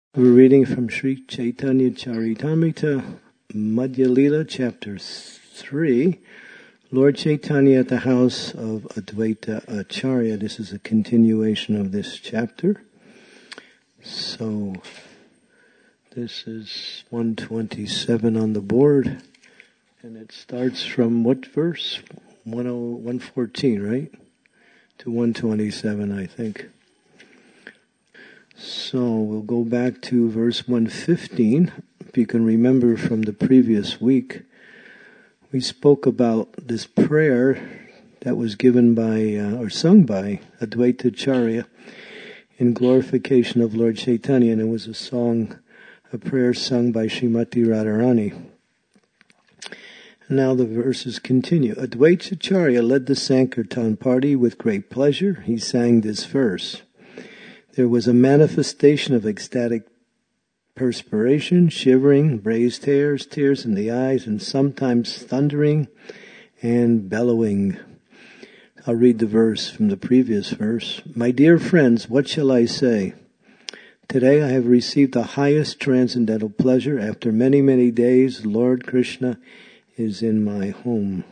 We're reading from Sri Chaitanya Charitamrita, Madhya Lila, chapter 3, Lord Chaitanya at the house of Advaita Acharya. This is a continuation of this chapter. So, this is 127 on the board, and it starts from what verse? 114, right? To 127, I think. So we'll go back to verse 115. If you can remember from the previous week, we spoke about this prayer that was given by, or sung by Advaita Acharya in glorification of Lord Chaitanya, and it was a prayer sung by Srimati Radharani. Now the verses continue. Advaita Acharya led the Sankirtan party with great pleasure. He sang this verse. There was a manifestation of ecstatic perspiration, shivering, raised hairs, tears in the eyes, and sometimes thundering and bellowing. I'll read the verse from the previous verse. My dear friends, what shall I say? Today I have received the highest transcendental pleasure. After many, many days, Lord Krishna is in my home.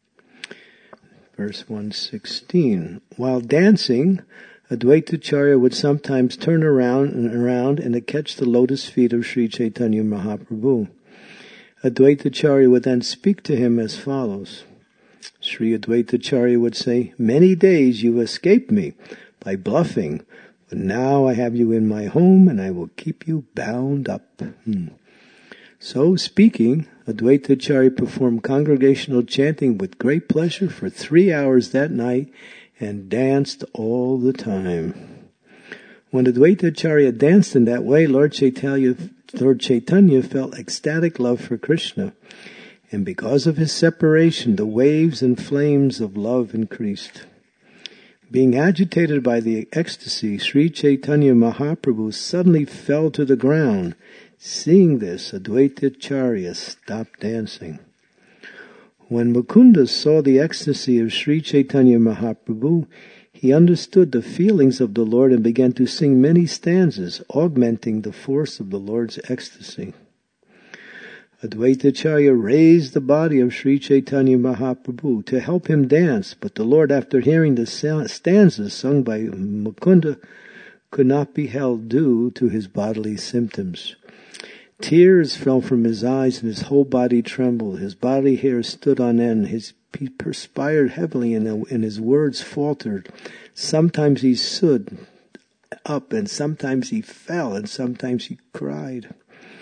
Verse 116. While dancing, Advaita Acharya would sometimes turn around and catch the lotus feet of Sri Chaitanya Mahaprabhu. Advaita Acharya would then speak to him as follows. Sri Advaita Acharya would say, many days you escaped me by bluffing, but now I have you in my home and I will keep you bound up. So speaking, Advaita Acharya performed congregational chanting with great pleasure for 3 hours that night and danced all the time. When Advaita Acharya danced in that way, Lord Chaitanya felt ecstatic love for Krishna, and because of his separation, the waves and flames of love increased. Being agitated by the ecstasy, Sri Chaitanya Mahaprabhu suddenly fell to the ground. Seeing this, Advaita Acharya stopped dancing. When Mukunda saw the ecstasy of Sri Chaitanya Mahaprabhu, he understood the feelings of the Lord and began to sing many stanzas, augmenting the force of the Lord's ecstasy. Advaita Acharya raised the body of Sri Chaitanya Mahaprabhu to help him dance, but the Lord, after hearing the stanzas sung by Mukunda, could not be held due to his bodily symptoms. Tears fell from his eyes and his whole body trembled. His body hair stood on end. He perspired heavily and his words faltered. Sometimes he stood up and sometimes he fell and sometimes he cried.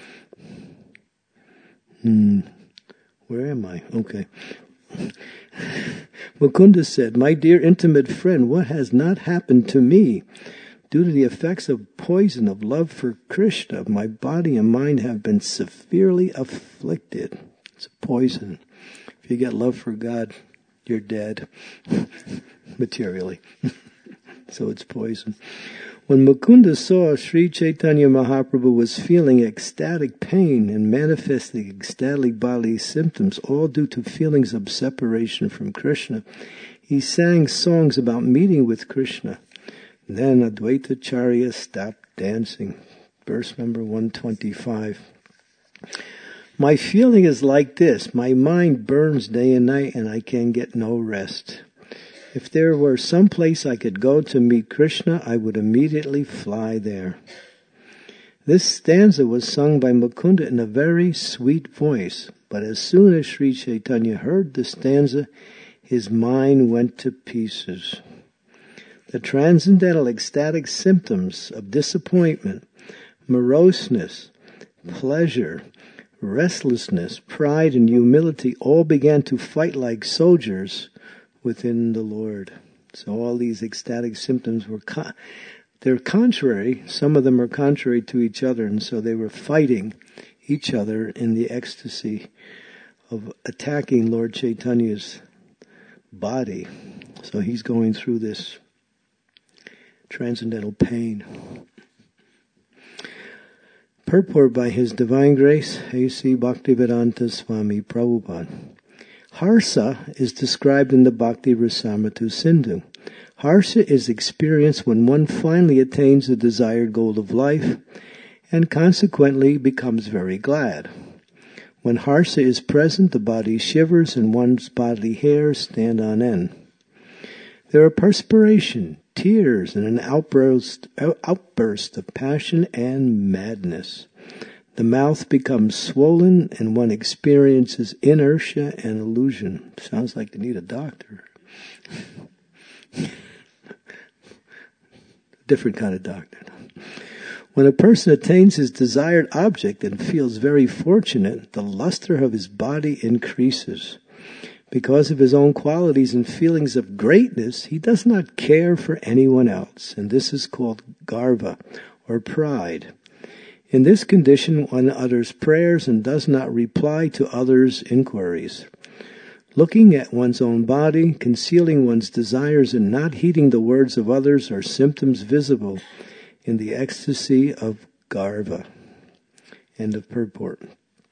Where am I? Okay. Mukunda said, my dear intimate friend, what has not happened to me? Due to the effects of poison of love for Krishna, my body and mind have been severely afflicted. It's a poison. If you get love for God, you're dead, materially. So it's poison. When Mukunda saw Sri Chaitanya Mahaprabhu was feeling ecstatic pain and manifesting ecstatic bodily symptoms, all due to feelings of separation from Krishna, he sang songs about meeting with Krishna. Then Advaita Acharya stopped dancing. Verse number 125. My feeling is like this. My mind burns day and night and I can get no rest. If there were some place I could go to meet Krishna, I would immediately fly there. This stanza was sung by Mukunda in a very sweet voice, but as soon as Sri Chaitanya heard the stanza, his mind went to pieces. The transcendental ecstatic symptoms of disappointment, moroseness, pleasure, restlessness, pride, and humility all began to fight like soldiers within the Lord. So all these ecstatic symptoms they're contrary. Some of them are contrary to each other, and so they were fighting each other in the ecstasy of attacking Lord Chaitanya's body. So he's going through this transcendental pain. Purport by His Divine Grace, A.C. Bhaktivedanta Swami Prabhupada. Harsa is described in the Bhakti Rasamrita Sindhu. Harsha is experienced when one finally attains the desired goal of life and consequently becomes very glad. When Harsa is present, the body shivers and one's bodily hairs stand on end. There are perspiration, tears, and an outburst of passion and madness. The mouth becomes swollen and one experiences inertia and illusion. Sounds like they need a doctor. Different kind of doctor. When a person attains his desired object and feels very fortunate, the luster of his body increases. Because of his own qualities and feelings of greatness, he does not care for anyone else, and this is called garva, or pride. In this condition, one utters prayers and does not reply to others' inquiries. Looking at one's own body, concealing one's desires, and not heeding the words of others are symptoms visible in the ecstasy of garva. End of purport.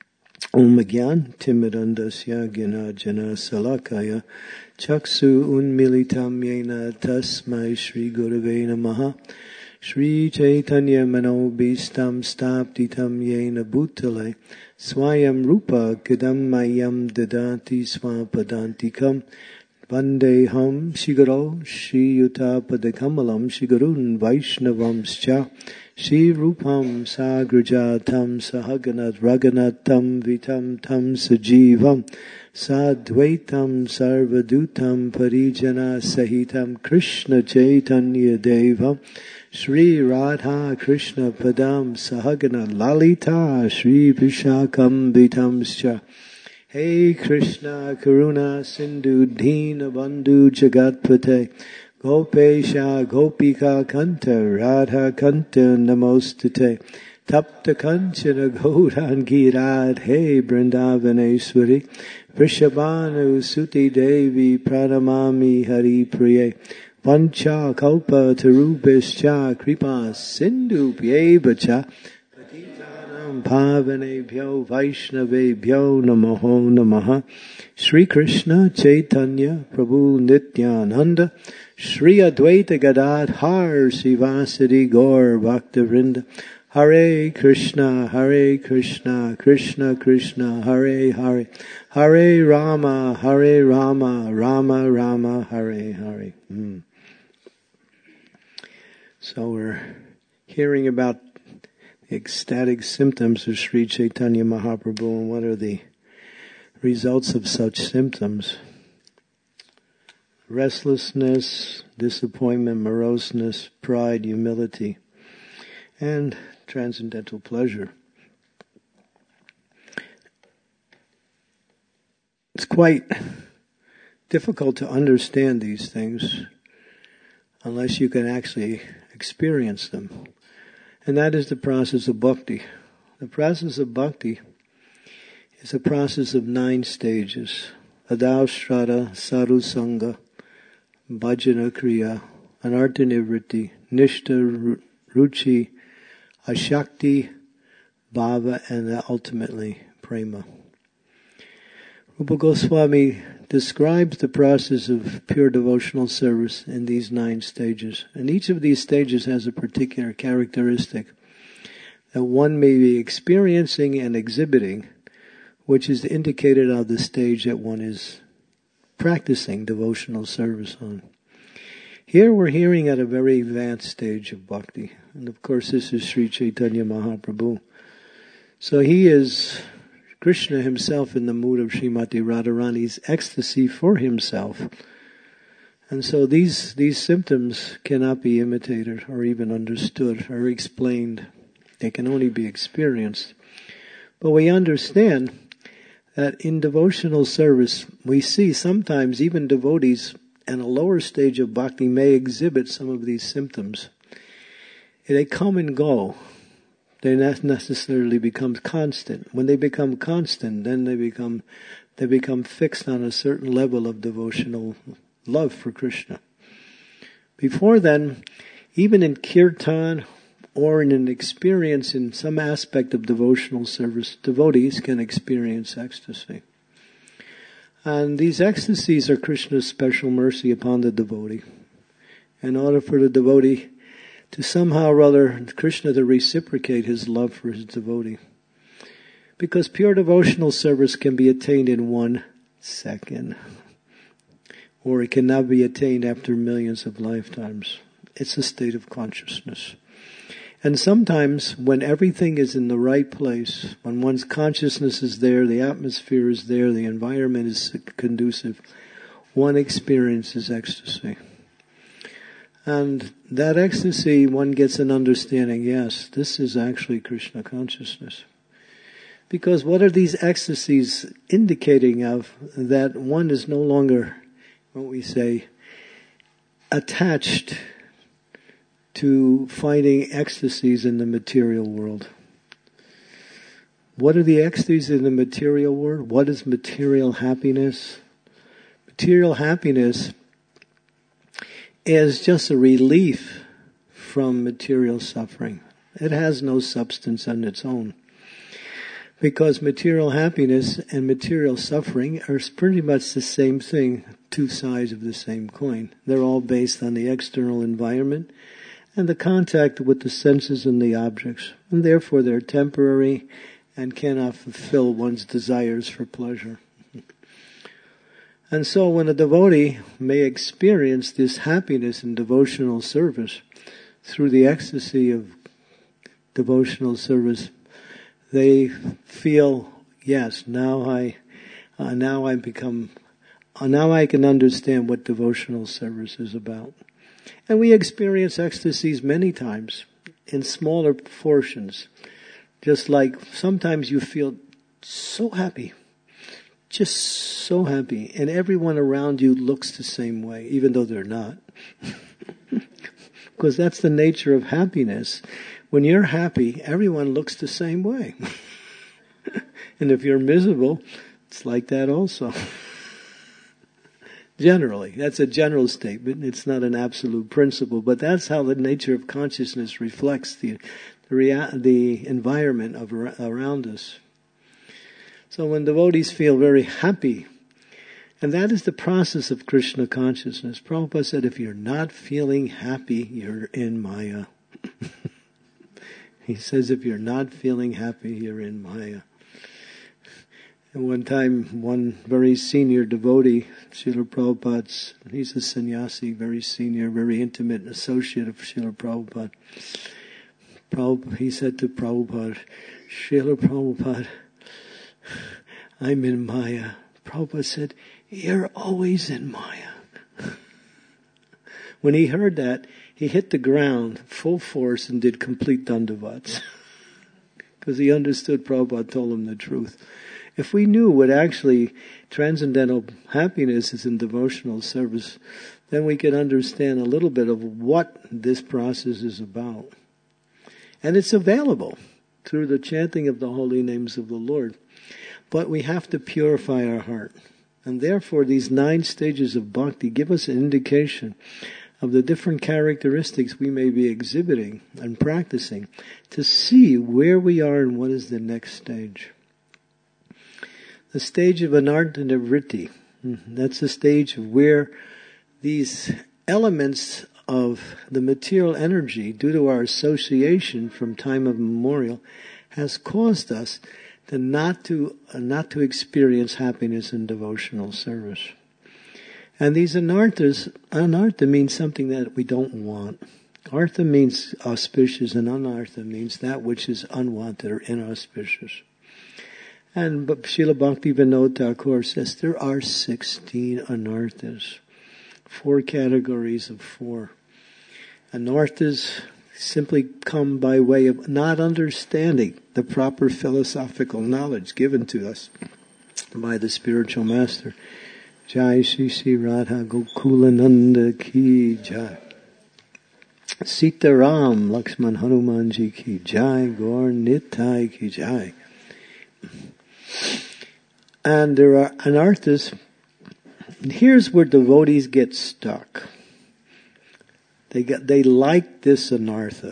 Om Gyan Timidandasya Gyanajana Salakaya Chaksu Unmilitam Yena Tasmai Shri Gurave Namaha Shri Chaitanya Manobhistam Staptitam Yena Bhutale Swayam Rupa Kadam Mayam Dadati Swapadantikam Vandeham Shigaro Shri Yuta Padakamalam Shigarun Vaishnavamscha Shri Rupam Sagrajatam Sahaganat Raganatam Vitam Tam Sajivam Sadvaitam Sarvadutam Parijana Sahitam Krishna Chaitanya Devam Shri Radha Krishna Padam Sahagana Lalita Shri Vishakam Vitamscha Hey Krishna Karuna Sindhu Dina Bandhu Jagatpate Gopesha Gopika Kanta Radha Kanta Namostate Tapta Kanchana Gaurangi Radhe Vrindavaneshwari Vrishabhanu Suti Devi Pranamami Hari Priye Vancha Kalpa Tarubhischa Kripa Sindhu Pyevacha Patitanam Pavanebhyo Vaishnavebhyo Namaho Namaha Shri Krishna Chaitanya Prabhu Nityananda Shri Advaita Gadadhar Sivasadi Gaur Bhaktavrinda Hare Krishna, Krishna Krishna, Hare Hare, Hare Rama, Rama Rama, Hare Hare. So we're hearing about the ecstatic symptoms of Sri Chaitanya Mahaprabhu and what are the results of such symptoms. Restlessness, disappointment, moroseness, pride, humility, and transcendental pleasure. It's quite difficult to understand these things unless you can actually experience them. And that is the process of bhakti. The process of bhakti is a process of 9 stages. Adaushraddha, Sarusanga, Bhajana Kriya, Anartha Nivritti, Nishta, Ruchi, Ashakti, Bhava, and ultimately Prema. Rupa Goswami describes the process of pure devotional service in these 9 stages. And each of these stages has a particular characteristic that one may be experiencing and exhibiting, which is indicated on the stage that one is practicing devotional service on. Here we're hearing at a very advanced stage of bhakti. And of course this is Sri Chaitanya Mahaprabhu. So he is Krishna himself in the mood of Srimati Radharani's ecstasy for himself. And so these symptoms cannot be imitated or even understood or explained. They can only be experienced. But we understand that in devotional service, we see sometimes even devotees in a lower stage of bhakti may exhibit some of these symptoms. They come and go. They not necessarily become constant. When they become constant, then they become fixed on a certain level of devotional love for Krishna. Before then, even in kirtan or in an experience in some aspect of devotional service, devotees can experience ecstasy. And these ecstasies are Krishna's special mercy upon the devotee. In order for the devotee to somehow or other Krishna to reciprocate his love for his devotee. Because pure devotional service can be attained in 1 second. Or it cannot be attained after millions of lifetimes. It's a state of consciousness. And sometimes when everything is in the right place, when one's consciousness is there, the atmosphere is there, the environment is conducive, one experiences ecstasy. And that ecstasy, one gets an understanding, yes, this is actually Krishna consciousness. Because what are these ecstasies indicating of? That one is no longer, what we say, attached to finding ecstasies in the material world. What are the ecstasies in the material world? What is material happiness? Material happiness is just a relief from material suffering. It has no substance on its own. Because material happiness and material suffering are pretty much the same thing, two sides of the same coin. They're all based on the external environment and the contact with the senses and the objects. And therefore they're temporary and cannot fulfill one's desires for pleasure. And so when a devotee may experience this happiness in devotional service through the ecstasy of devotional service, they feel, yes, now I can understand what devotional service is about. And we experience ecstasies many times in smaller portions. Just like sometimes you feel so happy, just so happy, and everyone around you looks the same way, even though they're not. Because that's the nature of happiness. When you're happy, everyone looks the same way. And if you're miserable, it's like that also. Generally, that's a general statement. It's not an absolute principle, but that's how the nature of consciousness reflects the environment around us. So when devotees feel very happy, and that is the process of Krishna consciousness. Prabhupada said, if you're not feeling happy, you're in Maya. He says, if you're not feeling happy, you're in Maya. And one time, one very senior devotee, Srila Prabhupada, he's a sannyasi, very senior, very intimate associate of Srila Prabhupada. He said to Prabhupada, Srila Prabhupada, I'm in Maya. Prabhupada said, you're always in Maya. When he heard that, he hit the ground full force and did complete dandavats. Because he understood Prabhupada told him the truth. If we knew what actually transcendental happiness is in devotional service, then we could understand a little bit of what this process is about. And it's available through the chanting of the holy names of the Lord. But we have to purify our heart. And therefore these 9 stages of bhakti give us an indication of the different characteristics we may be exhibiting and practicing to see where we are and what is the next stage. The stage of anartha vritti, that's the stage of where these elements of the material energy, due to our association from time immemorial, has caused us to not to experience happiness in devotional service. And these anarthas, anartha means something that we don't want. Artha means auspicious, and anartha means that which is unwanted or inauspicious. And Srila Bhaktivinoda Thakur says there are 16 anarthas, 4 categories of 4. Anarthas simply come by way of not understanding the proper philosophical knowledge given to us by the spiritual master. Jai Shri Shri Radha Gokulananda Ki Jai. Sita Ram Lakshman Hanumanji Ki Jai. Gaur Nitai Ki Jai. And there are anarthas. Here's where devotees get stuck. They like this anartha.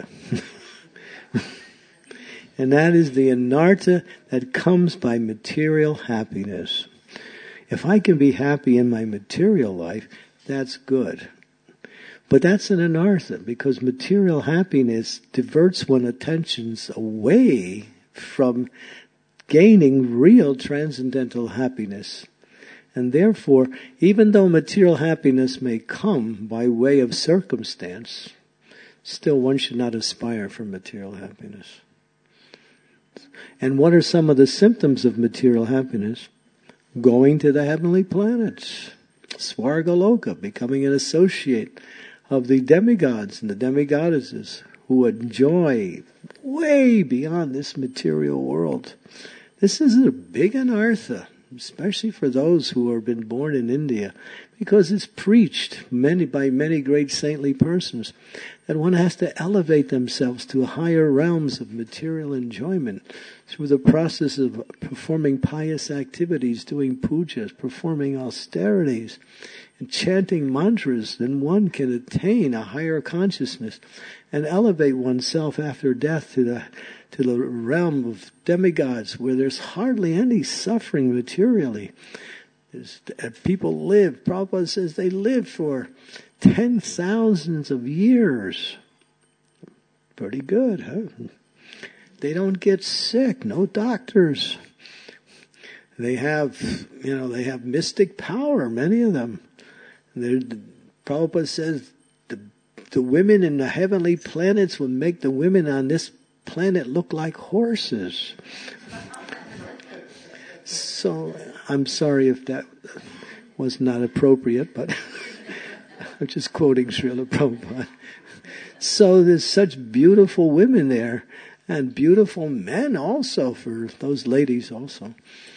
And that is the anartha that comes by material happiness. If I can be happy in my material life, that's good. But that's an anartha, because material happiness diverts one's attentions away from gaining real transcendental happiness. And therefore, even though material happiness may come by way of circumstance, still one should not aspire for material happiness. And what are some of the symptoms of material happiness? Going to the heavenly planets, Svargaloka, becoming an associate of the demigods and the demigoddesses who enjoy way beyond this material world. This is a big anartha, especially for those who have been born in India, because it's preached by many great saintly persons that one has to elevate themselves to higher realms of material enjoyment through the process of performing pious activities, doing pujas, performing austerities, and chanting mantras. Then one can attain a higher consciousness and elevate oneself after death to the realm of demigods, where there's hardly any suffering materially. People live, Prabhupada says they live for 10,000s of years. Pretty good, huh? They don't get sick, no doctors. They have mystic power, many of them. Prabhupada says the women in the heavenly planets will make the women on this planet look like horses. So, I'm sorry if that was not appropriate, but I'm just quoting Srila Prabhupada. So there's such beautiful women there, and beautiful men also, for those ladies also.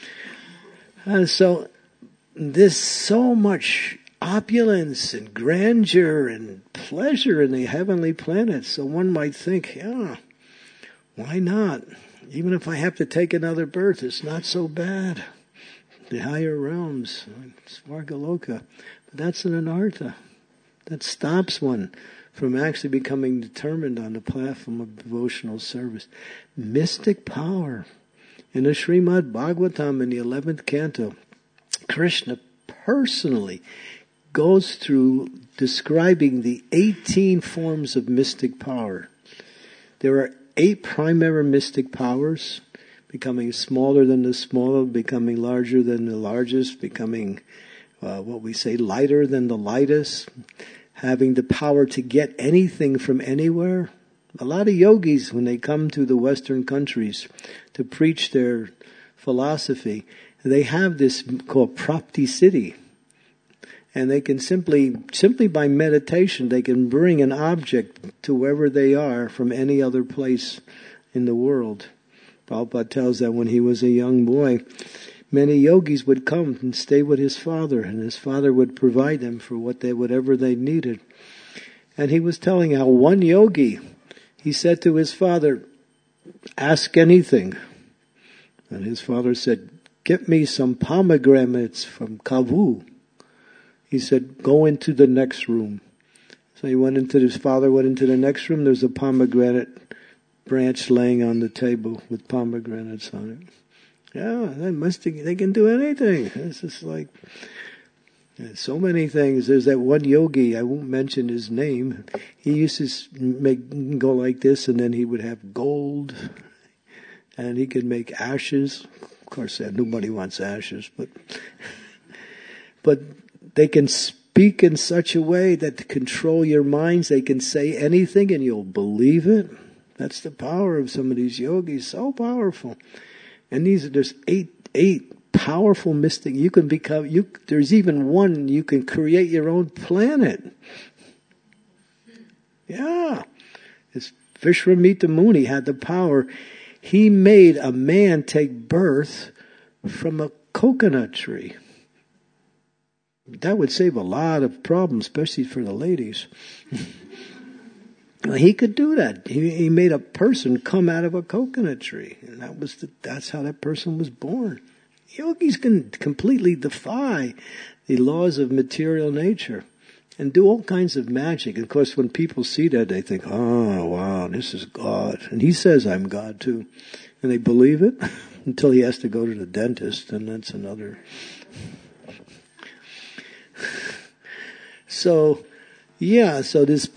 So there's so much opulence and grandeur and pleasure in the heavenly planets. So one might think, yeah, why not? Even if I have to take another birth, it's not so bad. The higher realms, Svargaloka. But that's an anartha. That stops one from actually becoming determined on the platform of devotional service. Mystic power. In the Srimad Bhagavatam, in the 11th canto, Krishna personally goes through describing the 18 forms of mystic power. There are 8 primary mystic powers, becoming smaller than the smaller, becoming larger than the largest, becoming what we say lighter than the lightest, having the power to get anything from anywhere. A lot of yogis, when they come to the Western countries to preach their philosophy, they have this called Prapti Siddhi. And they can simply by meditation, they can bring an object to wherever they are from any other place in the world. Prabhupada tells that when he was a young boy, many yogis would come and stay with his father, and his father would provide them for whatever they needed. And he was telling how one yogi, he said to his father, ask anything. And his father said, get me some pomegranates from Kavu. He said, go into the next room. So his father went into the next room. There's a pomegranate branch laying on the table with pomegranates on it. Yeah, they can do anything. It's just like, so many things. There's that one yogi, I won't mention his name. He used to go like this, and then he would have gold, and he could make ashes. Of course, nobody wants ashes, but they can speak in such a way that to control your minds, they can say anything and you'll believe it. That's the power of some of these yogis, so powerful. And there's eight powerful mystic. You can there's even one, you can create your own planet. Yeah. This Vishwamitra Muni had the power. He made a man take birth from a coconut tree. That would save a lot of problems, especially for the ladies. He could do that. He made a person come out of a coconut tree, and that's how that person was born. Yogis can completely defy the laws of material nature and do all kinds of magic. And of course, when people see that, they think, "Oh, wow, this is God," and he says, "I'm God too," and they believe it until he has to go to the dentist, and that's another. So, Yeah, so this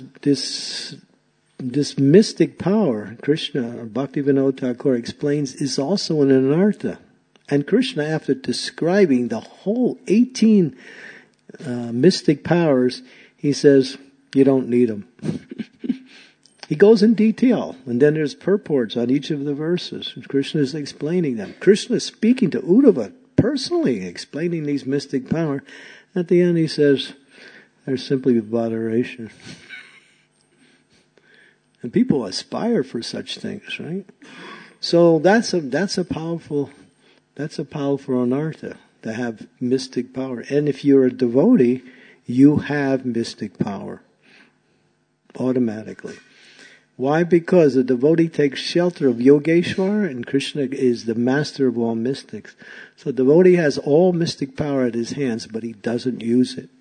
mystic power, Krishna, or Bhaktivinoda Thakur explains, is also an anartha. And Krishna, after describing the whole 18 mystic powers, he says, you don't need them. He goes in detail, and then there's purports on each of the verses. Krishna is explaining them. Krishna is speaking to Uddhava, personally explaining these mystic power. At the end he says, they're simply botheration. And people aspire for such things, right? So that's a powerful anartha, to have mystic power. And if you're a devotee, you have mystic power automatically. Why? Because the devotee takes shelter of Yogeshwara, and Krishna is the master of all mystics. So the devotee has all mystic power at his hands, but he doesn't use it.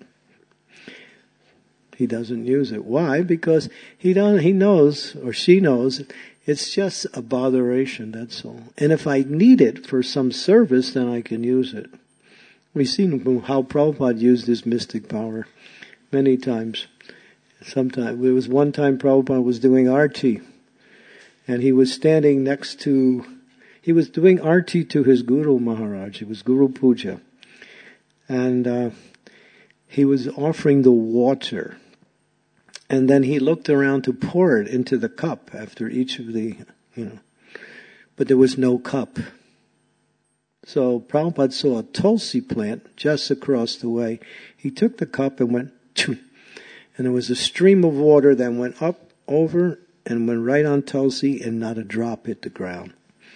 He doesn't use it. Why? Because he knows, or she knows, it's just a botheration, that's all. And if I need it for some service, then I can use it. We've seen how Prabhupada used his mystic power many times. Sometimes, there was one time Prabhupada was doing arti, and he was standing he was doing arti to his Guru Maharaj. It was Guru Puja. And he was offering the water. And then he looked around to pour it into the cup after each of the, but there was no cup. So Prabhupada saw a tulsi plant just across the way. He took the cup and went, choo, and there was a stream of water that went up, over, and went right on tulsi, and not a drop hit the ground.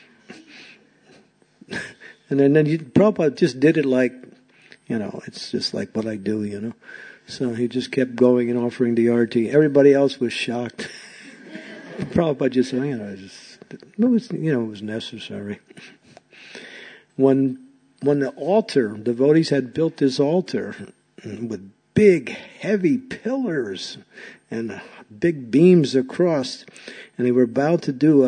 And then Prabhupada just did it like, it's just like what I do, So he just kept going and offering the arti. Everybody else was shocked. Prabhupada just said, it was necessary. When the altar, devotees had built this altar with big, heavy pillars and big beams across, and they were about to do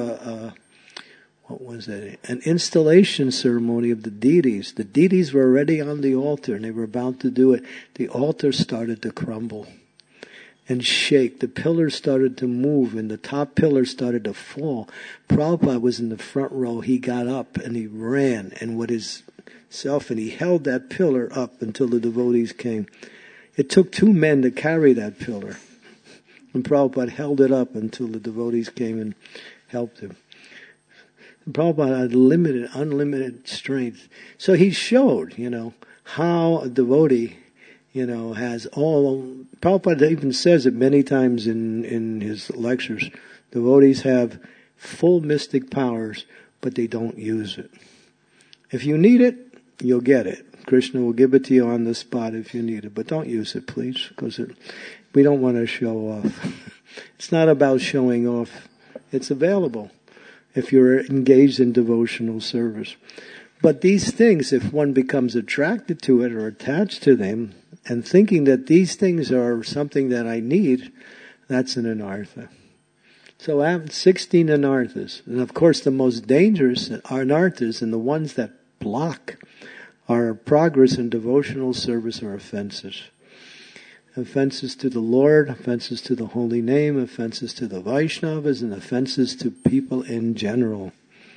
an installation ceremony of the deities. The deities were already on the altar, and they were about to do it. The altar started to crumble and shake. The pillars started to move, and the top pillar started to fall. Prabhupada was in the front row. He got up, and he ran, and with his self, and he held that pillar up until the devotees came. It took 2 men to carry that pillar. And Prabhupada held it up until the devotees came and helped him. And Prabhupada had unlimited strength. So he showed, how a devotee, has all. Prabhupada even says it many times in his lectures. Devotees have full mystic powers, but they don't use it. If you need it, you'll get it. Krishna will give it to you on the spot if you need it, but don't use it, please, because we don't want to show off. It's not about showing off. It's available if you're engaged in devotional service. But these things, if one becomes attracted to it or attached to them, and thinking that these things are something that I need, that's an anartha. So I have 16 anarthas. And of course the most dangerous anarthas, and the ones that block our progress in devotional service, are offenses. Offenses to the Lord, offenses to the holy name, offenses to the Vaishnavas, and offenses to people in general.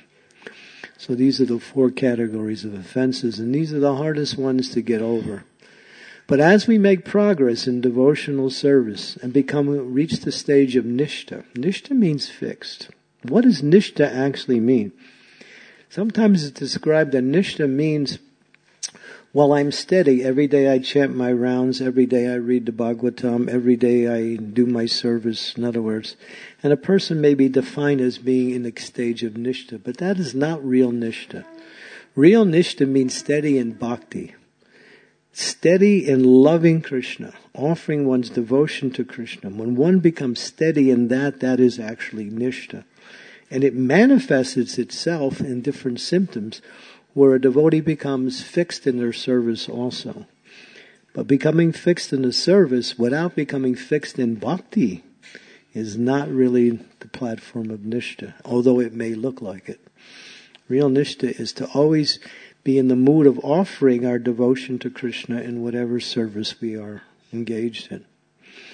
So these are the 4 categories of offenses, and these are the hardest ones to get over. But as we make progress in devotional service and reach the stage of nishta. Nishta means fixed. What does nishta actually mean? Sometimes it's described that nishta means, well, I'm steady. Every day I chant my rounds. Every day I read the Bhagavatam. Every day I do my service, in other words. And a person may be defined as being in the stage of nishta, but that is not real nishta. Real nishta means steady in bhakti. Steady in loving Krishna, offering one's devotion to Krishna. When one becomes steady in that is actually nishta. And it manifests itself in different symptoms, where a devotee becomes fixed in their service also. But becoming fixed in the service without becoming fixed in bhakti is not really the platform of nishta, although it may look like it. Real nishta is to always be in the mood of offering our devotion to Krishna in whatever service we are engaged in.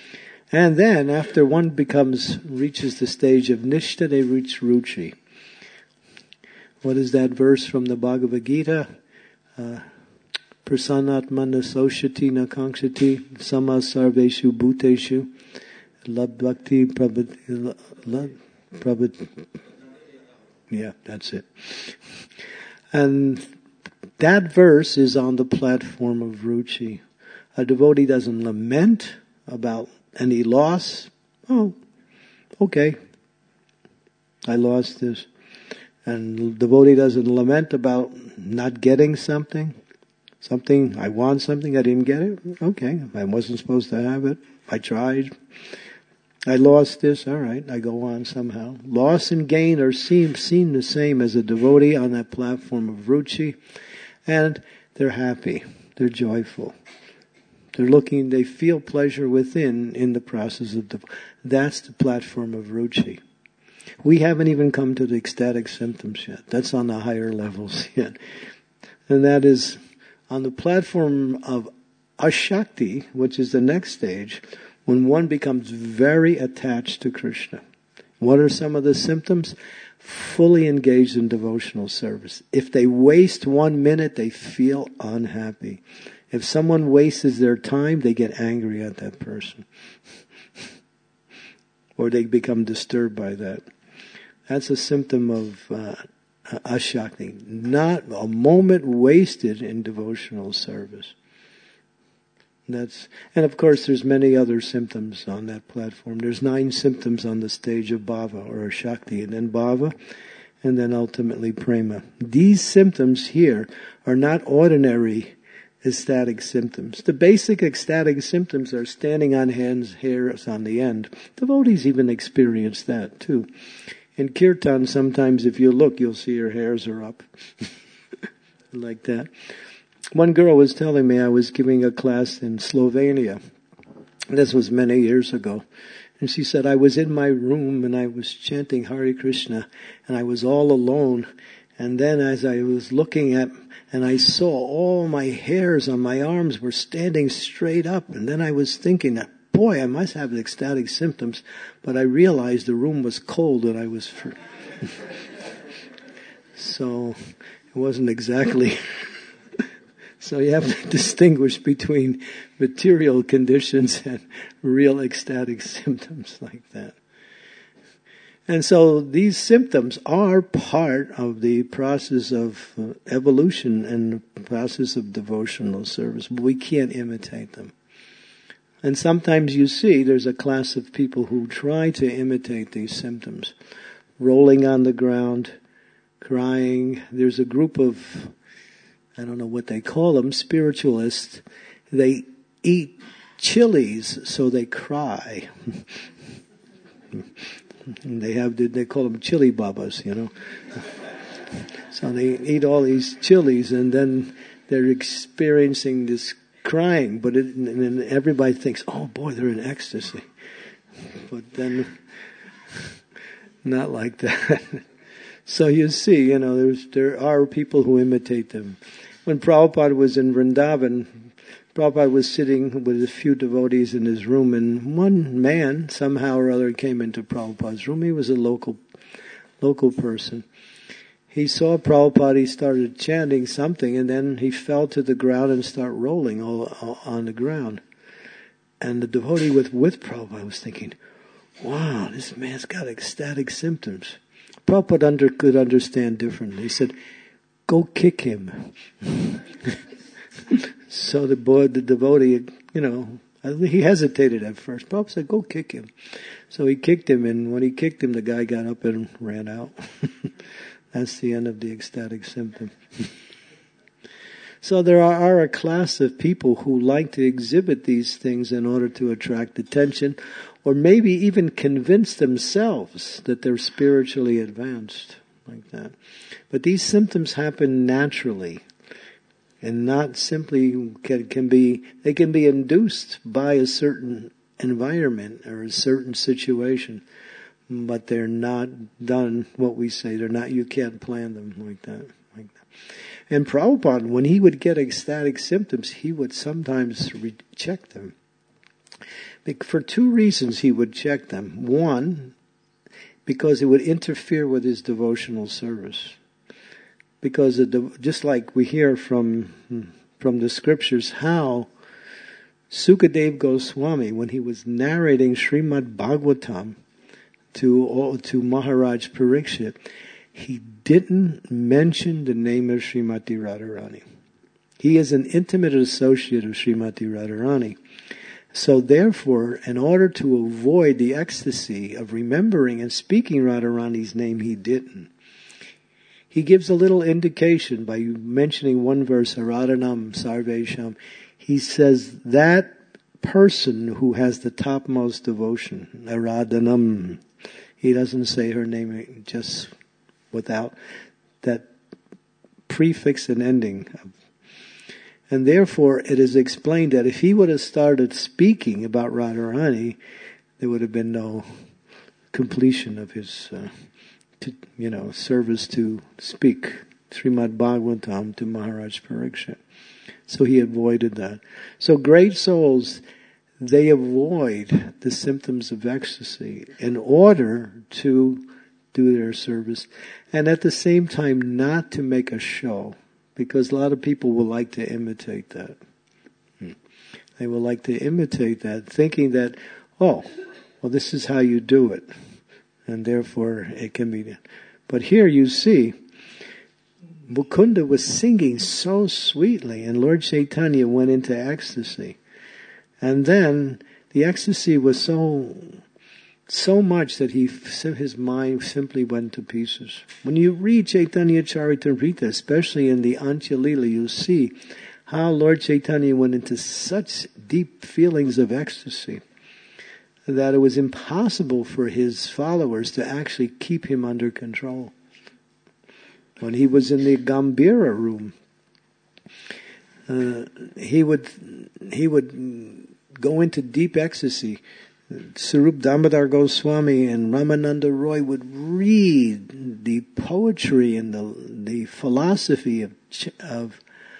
And then, after one reaches the stage of Nishta, they reach Ruchi. What is that verse from the Bhagavad Gita? Prasanatmana soshati nakankshati sama sarveshu bhuteshu labhakti prabhat. Yeah, that's it. And that verse is on the platform of Ruchi. A devotee doesn't lament about any loss. Oh, okay, I lost this. And the devotee doesn't lament about not getting something. I want something, I didn't get it. Okay, I wasn't supposed to have it. I tried. I lost this. All right, I go on somehow. Loss and gain are seen the same as a devotee on that platform of Ruchi. And they're happy. They're joyful. They feel pleasure within in the process of that's the platform of Ruchi. We haven't even come to the ecstatic symptoms yet. That's on the higher levels yet. And that is on the platform of Ashakti, which is the next stage, when one becomes very attached to Krishna. What are some of the symptoms? Fully engaged in devotional service. If they waste 1 minute, they feel unhappy. If someone wastes their time, they get angry at that person. Or they become disturbed by that. That's a symptom of Ashakti. Not a moment wasted in devotional service. And of course there's many other symptoms on that platform. There's 9 symptoms on the stage of Bhava or Shakti, and then Bhava, and then ultimately Prema. These symptoms here are not ordinary ecstatic symptoms. The basic ecstatic symptoms are standing on hands, hairs on the end. Devotees even experience that too. In kirtan, sometimes if you look, you'll see your hairs are up. Like that. One girl was telling me, I was giving a class in Slovenia. This was many years ago. And she said, I was in my room and I was chanting Hare Krishna and I was all alone. And then as I was looking at, and I saw all my hairs on my arms were standing straight up. And then I was thinking that, boy, I must have ecstatic symptoms. But I realized the room was cold and I was so it wasn't exactly... So you have to distinguish between material conditions and real ecstatic symptoms like that. And so these symptoms are part of the process of evolution and the process of devotional service, but we can't imitate them. And sometimes you see there's a class of people who try to imitate these symptoms. Rolling on the ground, crying. There's a group of, I don't know what they call them, spiritualists. They eat chilies so they cry. And they call them chili babas, So they eat all these chilies and then they're experiencing this crying, and everybody thinks, oh boy, they're in ecstasy. But then, not like that. So you see, there are people who imitate them. When Prabhupada was in Vrindavan, Prabhupada was sitting with a few devotees in his room, and one man somehow or other came into Prabhupada's room. He was a local person. He saw Prabhupada, he started chanting something, and then he fell to the ground and started rolling all on the ground. And the devotee with Prabhupada was thinking, wow, this man's got ecstatic symptoms. Prabhupada could understand differently. He said, go kick him. So the devotee, he hesitated at first. Prabhupada said, go kick him. So he kicked him, and when he kicked him, the guy got up and ran out. That's the end of the ecstatic symptom. So there are a class of people who like to exhibit these things in order to attract attention, or maybe even convince themselves that they're spiritually advanced, like that. But these symptoms happen naturally, and not simply they can be induced by a certain environment or a certain situation, but they're not done what we say. You can't plan them like that. And Prabhupada, when he would get ecstatic symptoms, he would sometimes reject them. For two reasons he would check them. One, because it would interfere with his devotional service. Because just like we hear from the scriptures how Sukadev Goswami, when he was narrating Srimad Bhagavatam to Maharaj Parikshit, he didn't mention the name of Srimati Radharani. He is an intimate associate of Srimati Radharani. So therefore, in order to avoid the ecstasy of remembering and speaking Radharani's name, he didn't. He gives a little indication by mentioning one verse, Aradhanam Sarvesham. He says that person who has the topmost devotion, Aradhanam. He doesn't say her name just without that prefix and ending. And therefore, it is explained that if he would have started speaking about Radharani, there would have been no completion of his service to speak Srimad Bhagavatam to Maharaj Parikshit. So he avoided that. So great souls, they avoid the symptoms of ecstasy in order to do their service, and at the same time not to make a show, because a lot of people will like to imitate that. They will like to imitate that, thinking that, this is how you do it. And therefore it can be done. But here you see, Mukunda was singing so sweetly, and Lord Chaitanya went into ecstasy. And then the ecstasy was so much that his mind simply went to pieces. When you read Chaitanya Charitamrita, especially in the Antya Lila, you see how Lord Chaitanya went into such deep feelings of ecstasy that it was impossible for his followers to actually keep him under control. When he was in the Gambhira room, he would go into deep ecstasy. Sarup Damodar Goswami and Ramananda Roy would read the poetry and the philosophy of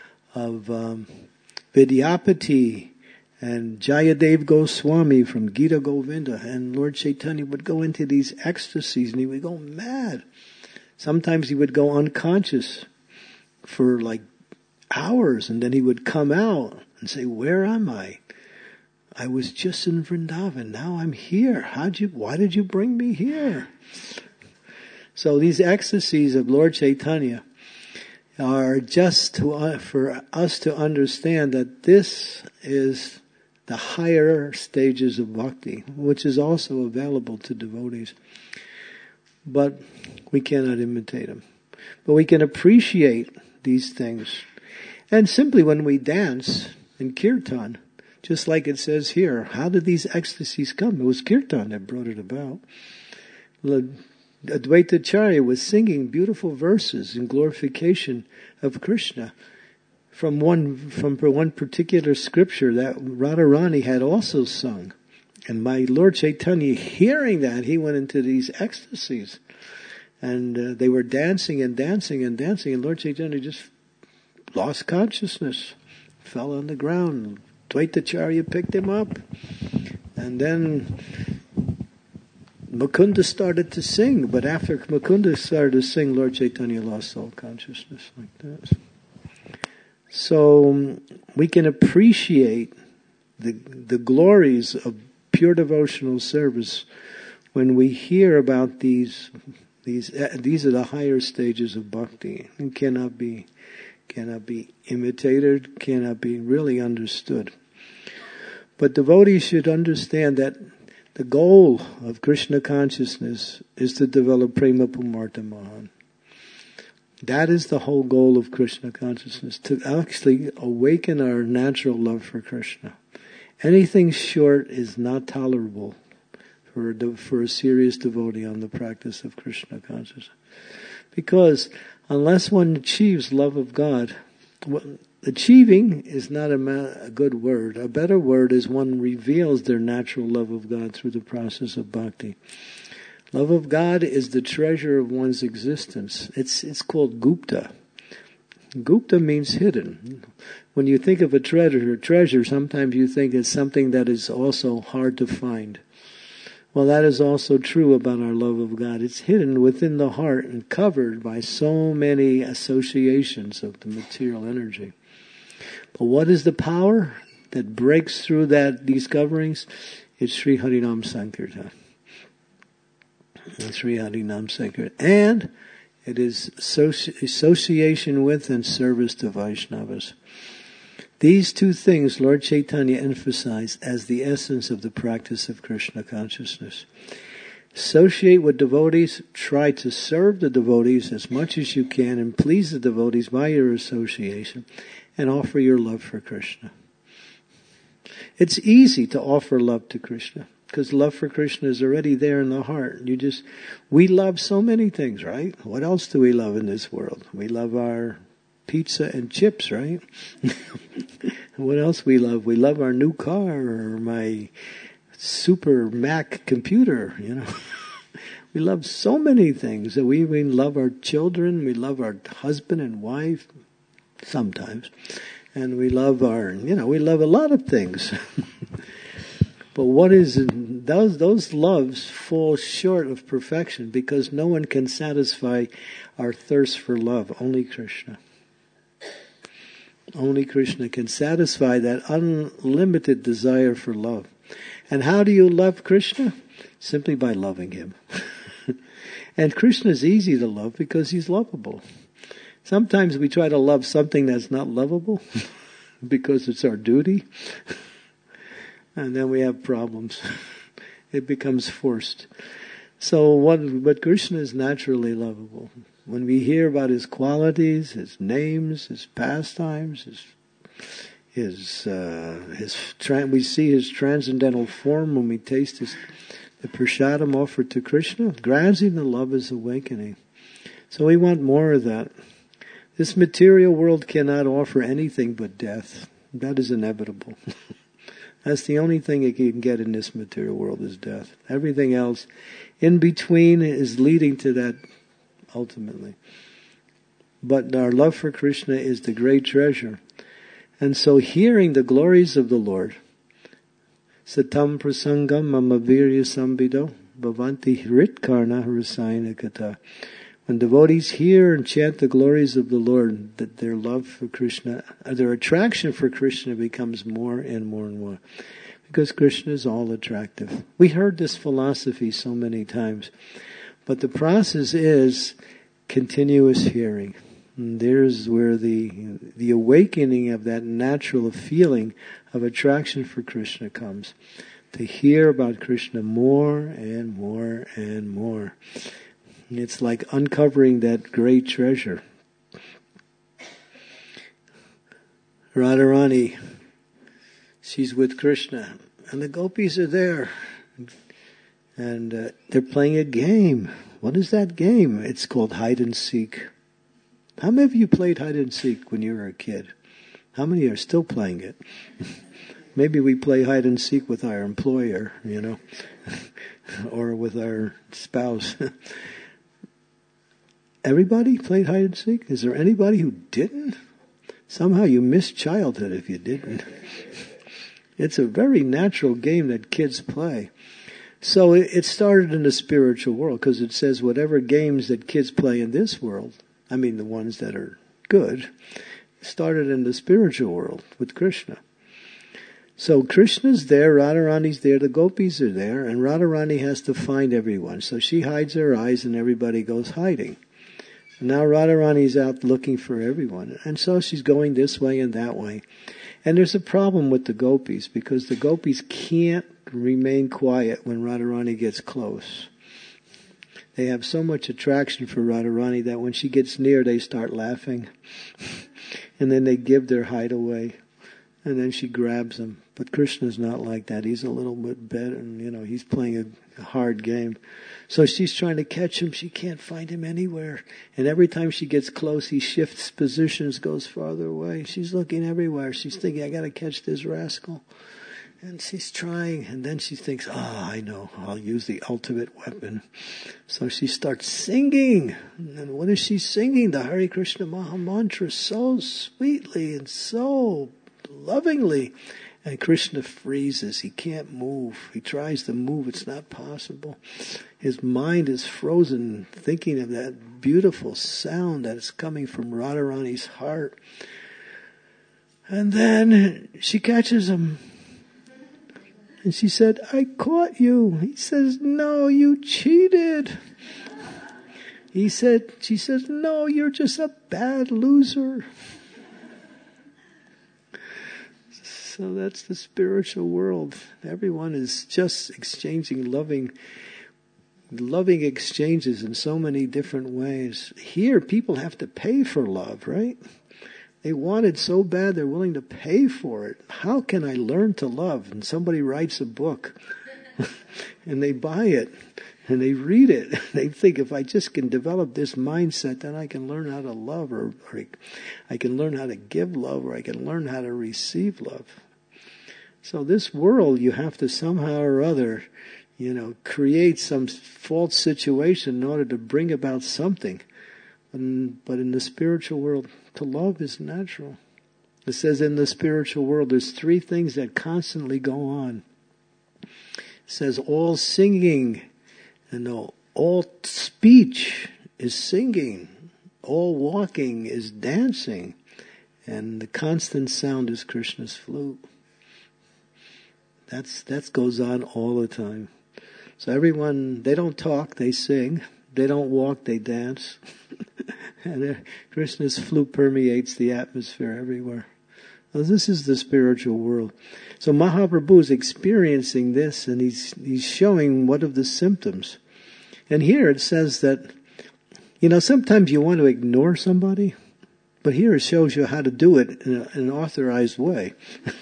Vidyapati and Jayadev Goswami from Gita Govinda, and Lord Chaitanya would go into these ecstasies and he would go mad. Sometimes he would go unconscious for like hours, and then he would come out and say, "Where am I? I was just in Vrindavan. Now I'm here. Why did you bring me here?" So these ecstasies of Lord Chaitanya are just for us to understand that this is the higher stages of bhakti, which is also available to devotees. But we cannot imitate them. But we can appreciate these things. And simply when we dance in kirtan, just like it says here, how did these ecstasies come? It was kirtan that brought it about. Advaita Acharya was singing beautiful verses in glorification of Krishna from one particular scripture that Radharani had also sung. And by Lord Chaitanya hearing that, he went into these ecstasies. And they were dancing and dancing and dancing, and Lord Chaitanya just lost consciousness, fell on the ground. Advaita Acharya picked him up. And then Mukunda started to sing, but after Mukunda started to sing, Lord Chaitanya lost all consciousness like that. So we can appreciate the glories of pure devotional service when we hear about these are the higher stages of bhakti, and cannot be imitated, cannot be really understood. But devotees should understand that the goal of Krishna consciousness is to develop Prema Pumartha Mahan. That is the whole goal of Krishna consciousness, to actually awaken our natural love for Krishna. Anything short is not tolerable for a serious devotee on the practice of Krishna consciousness. Because unless one achieves love of God, achieving is not a good word. A better word is one reveals their natural love of God through the process of bhakti. Love of God is the treasure of one's existence. It's called Gupta. Gupta means hidden. When you think of a treasure, sometimes you think it's something that is also hard to find. Well, that is also true about our love of God. It's hidden within the heart and covered by so many associations of the material energy. But what is the power that breaks through these coverings? It's Sri Harinam Sankirtan. Sri Harinam Sankirtan. And it is association with and service to Vaishnavas. These two things Lord Chaitanya emphasized as the essence of the practice of Krishna consciousness. Associate with devotees, try to serve the devotees as much as you can and please the devotees by your association, and offer your love for Krishna. It's easy to offer love to Krishna because love for Krishna is already there in the heart. We love so many things, right? What else do we love in this world? We love our pizza and chips, right? What else we love? We love our new car or my super Mac computer, We love so many things. We even love our children. We love our husband and wife sometimes. And we love we love a lot of things. But those loves fall short of perfection because no one can satisfy our thirst for love, only Krishna. Only Krishna can satisfy that unlimited desire for love. And how do you love Krishna? Simply by loving Him. And Krishna is easy to love because He's lovable. Sometimes we try to love something that's not lovable because it's our duty. And then we have problems. It becomes forced. But Krishna is naturally lovable. When we hear about His qualities, His names, His pastimes, we see His transcendental form when we taste the prasadam offered to Krishna. Gradually the love is awakening. So we want more of that. This material world cannot offer anything but death. That is inevitable. That's the only thing it can get in this material world is death. Everything else in between is leading to that ultimately. But our love for Krishna is the great treasure. And so hearing the glories of the Lord, Satam prasangam mama virya sambido bhavanti hritkarna rasayana kata. When devotees hear and chant the glories of the Lord, that their love for Krishna, their attraction for Krishna becomes more and more and more. Because Krishna is all attractive. We heard this philosophy so many times. But the process is continuous hearing. And there's where the awakening of that natural feeling of attraction for Krishna comes. To hear about Krishna more and more and more. It's like uncovering that great treasure. Radharani, she's with Krishna, and the gopis are there. And they're playing a game. What is that game? It's called hide and seek. How many of you played hide and seek when you were a kid? How many are still playing it? Maybe we play hide and seek with our employer, or with our spouse. Everybody played hide and seek? Is there anybody who didn't? Somehow you missed childhood if you didn't. It's a very natural game that kids play. So it started in the spiritual world because it says whatever games that kids play in this world, I mean the ones that are good, started in the spiritual world with Krishna. So Krishna's there, Radharani's there, the gopis are there, and Radharani has to find everyone. So she hides her eyes and everybody goes hiding. Now Radharani's out looking for everyone. And so she's going this way and that way. And there's a problem with the gopis because the gopis can't remain quiet when Radharani gets close. They have so much attraction for Radharani that when she gets near, they start laughing. And then they give their hideaway. And then she grabs them. But Krishna's not like that. He's a little bit better. And, he's playing a hard game. So she's trying to catch him. She can't find him anywhere. And every time she gets close, he shifts positions, goes farther away. She's looking everywhere. She's thinking, I got to catch this rascal. And she's trying, and then she thinks, I know, I'll use the ultimate weapon. So she starts singing. And what is she singing? The Hare Krishna Maha Mantra so sweetly and so lovingly. And Krishna freezes. He can't move. He tries to move. It's not possible. His mind is frozen, thinking of that beautiful sound that is coming from Radharani's heart. And then she catches him. And she said, I caught you. He says, no, you cheated. She says, no, you're just a bad loser. So that's the spiritual world. Everyone is just exchanging loving exchanges in so many different ways. Here, people have to pay for love, right? They want it so bad they're willing to pay for it. How can I learn to love? And somebody writes a book and they buy it and they read it. They think if I just can develop this mindset, then I can learn how to love, or I can learn how to give love, or I can learn how to receive love. So this world, you have to somehow or other, create some false situation in order to bring about something. But in the spiritual world, to love is natural. It says in the spiritual world, there's three things that constantly go on. It says all singing, and all speech is singing. All walking is dancing. And the constant sound is Krishna's flute. That goes on all the time. So everyone, they don't talk, they sing. They don't walk, they dance. And Krishna's flute permeates the atmosphere everywhere. Now, this is the spiritual world. So Mahaprabhu is experiencing this, and he's showing what of the symptoms. And here it says that, sometimes you want to ignore somebody, but here it shows you how to do it in an authorized way.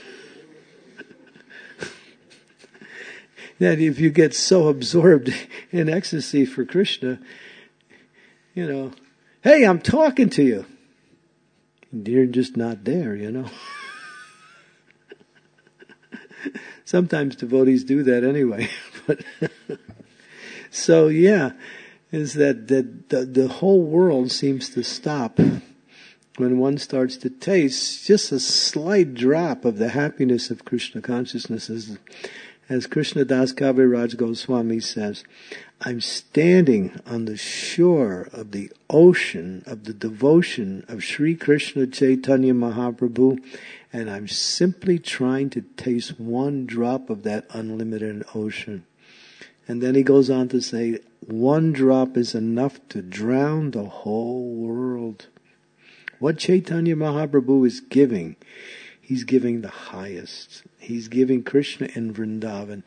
That if you get so absorbed in ecstasy for Krishna, hey, I'm talking to you. And you're just not there, Sometimes devotees do that anyway. But so is that the whole world seems to stop when one starts to taste just a slight drop of the happiness of Krishna consciousness. As Krishna Das Kaviraj Goswami says, I'm standing on the shore of the ocean of the devotion of Sri Krishna Chaitanya Mahaprabhu, and I'm simply trying to taste one drop of that unlimited ocean. And then he goes on to say, one drop is enough to drown the whole world. What Chaitanya Mahaprabhu is giving, he's giving the highest. He's giving Krishna in Vrindavan.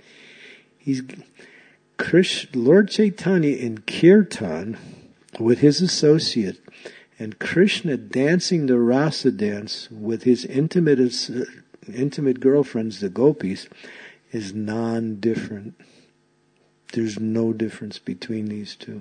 Lord Chaitanya in Kirtan with his associate, and Krishna dancing the rasa dance with his intimate girlfriends, the gopis, is non-different. There's no difference between these two.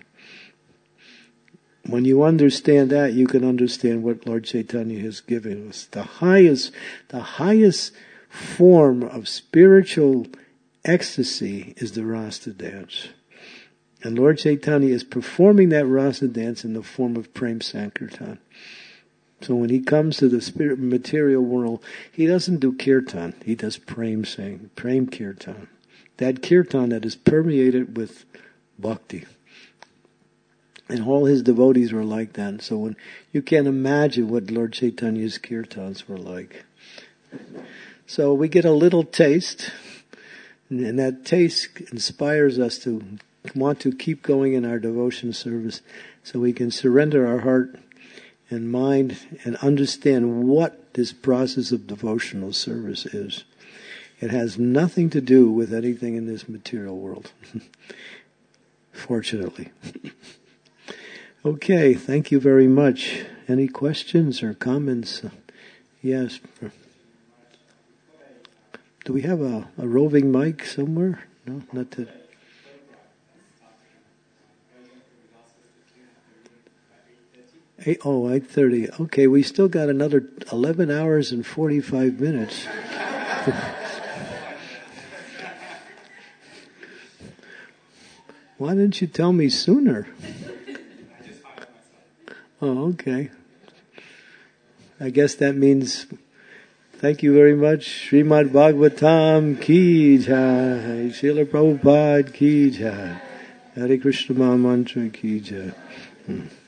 When you understand that, you can understand what Lord Chaitanya has given us. The highest form of spiritual ecstasy is the rasa dance. And Lord Chaitanya is performing that rasa dance in the form of Prem Sankirtan. So when he comes to the spirit material world, he doesn't do kirtan, he does Prem Kirtan. That kirtan that is permeated with bhakti. And all his devotees were like that. So when you can't imagine what Lord Chaitanya's kirtans were like. So we get a little taste, and that taste inspires us to want to keep going in our devotion service, so we can surrender our heart and mind and understand what this process of devotional service is. It has nothing to do with anything in this material world. Fortunately. Okay, thank you very much. Any questions or comments? Yes. Do we have a roving mic somewhere? No, not that. 8:30. Okay, we still got another 11 hours and 45 minutes. Why didn't you tell me sooner? Oh, okay. I guess that means, thank you very much. Srimad Bhagavatam ki jai. Srila Prabhupada ki jai. Hare Krishna Maha Mantra ki jai.